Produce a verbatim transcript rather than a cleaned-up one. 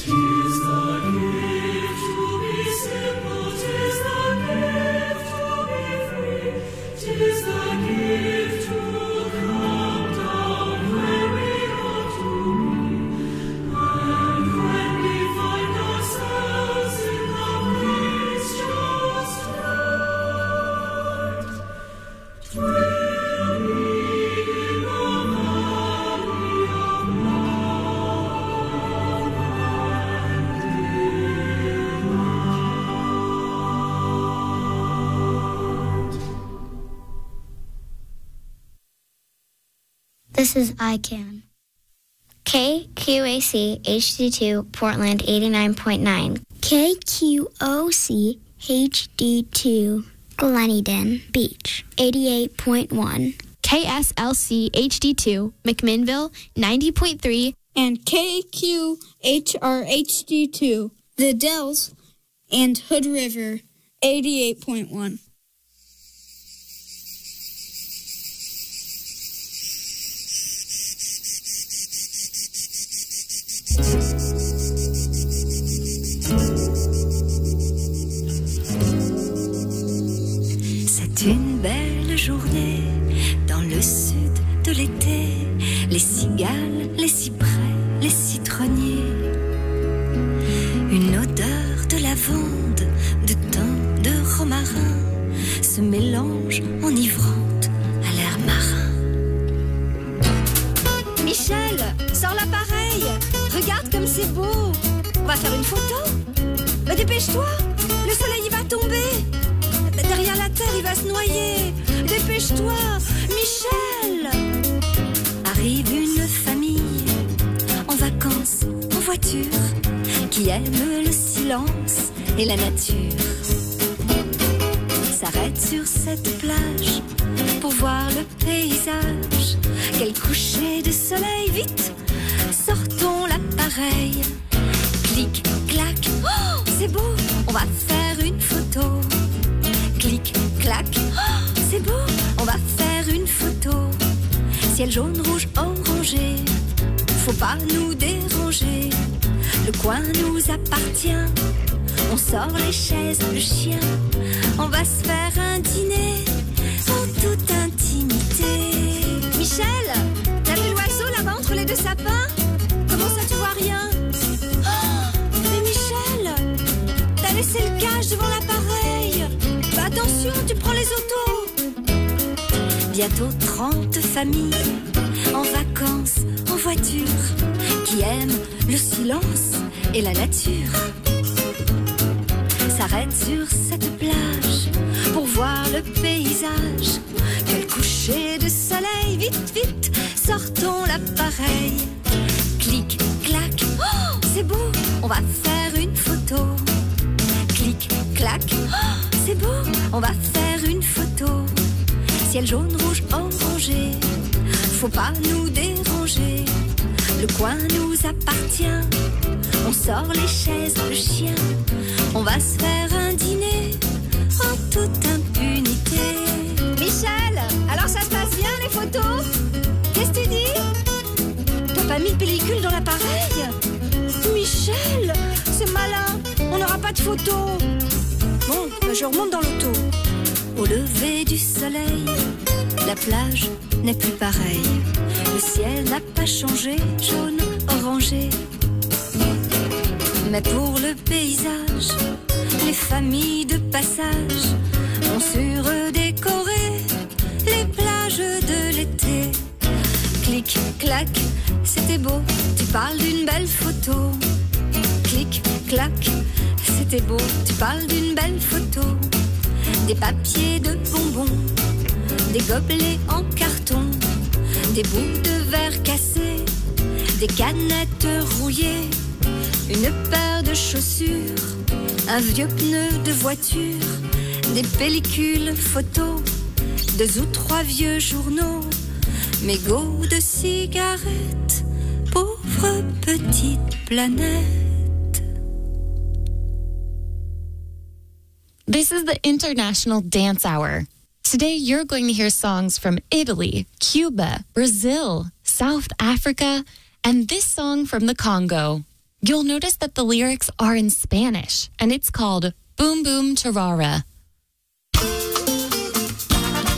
This is I CAN. K Q A C H D two Portland eighty-nine point nine. K Q O C H D two Gleneden Beach eighty-eight point one. K S L C H D two McMinnville ninety point three. And K Q H R H D two The Dells and Hood River eighty-eight point one. C'est une belle journée dans le sud de l'été. Les cigales, les cyprès, les citronniers. Une odeur de lavande, de thym, de romarin se mélange enivrante à l'air marin. Michel, sors l'appareil. Regarde comme c'est beau. On va faire une photo. Mais dépêche-toi, le soleil il va tomber. Derrière la terre il va se noyer. Dépêche-toi, Michel. Arrive une famille en vacances, en voiture, qui aime le silence et la nature. S'arrête sur cette plage pour voir le paysage. Quel coucher de soleil, vite, sortons l'appareil. Clic, clac, oh, c'est beau, on va faire une photo. Clic, clac, oh, c'est beau, on va faire une photo. Ciel jaune, rouge, orangé, faut pas nous déranger. Le coin nous appartient, on sort les chaises, le chien. On va se faire un dîner en toute intimité. Michel, t'as vu l'oiseau là-bas entre les deux sapins? Comment ça tu vois rien? Oh, mais Michel, t'as laissé le cache devant l'appareil. Bah attention, tu prends les autos. Bientôt trente familles en vacances, en voiture, qui aiment le silence et la nature. S'arrête sur cette plage pour voir le paysage. Quel coucher de soleil, vite, vite, sortons l'appareil. Clic, clac, oh, c'est beau, on va faire une photo. Clic, clac, oh, c'est beau, on va faire une photo. Ciel jaune, rouge, orangé, faut pas nous déranger. Le coin nous appartient, on sort les chaises, le chien. On va se faire un dîner en toute impunité. Michel, alors ça se passe bien les photos? Qu'est-ce que tu dis? T'as pas mis de pellicule dans l'appareil? Michel, c'est malin, on n'aura pas de photos. Bon, ben je remonte dans l'auto. Au lever du soleil, la plage n'est plus pareille. Le ciel n'a pas changé, jaune, orangé. Mais pour le paysage, les familles de passage ont su redécorer les plages de l'été. Clic, clac, c'était beau, tu parles d'une belle photo. Clic, clac, c'était beau, tu parles d'une belle photo. Des papiers de bonbons, des gobelets en carton, des bouts de verre cassés, des canettes rouillées, une paire de chaussures, un vieux pneu de voiture, des pellicules photos, deux ou trois vieux journaux, mégots de cigarettes, pauvre petite planète. This is the International Dance Hour. Today you're going to hear songs from Italy, Cuba, Brazil, South Africa, and this song from the Congo. you'll notice that the lyrics are in Spanish, and it's called Boom Boom Tarara.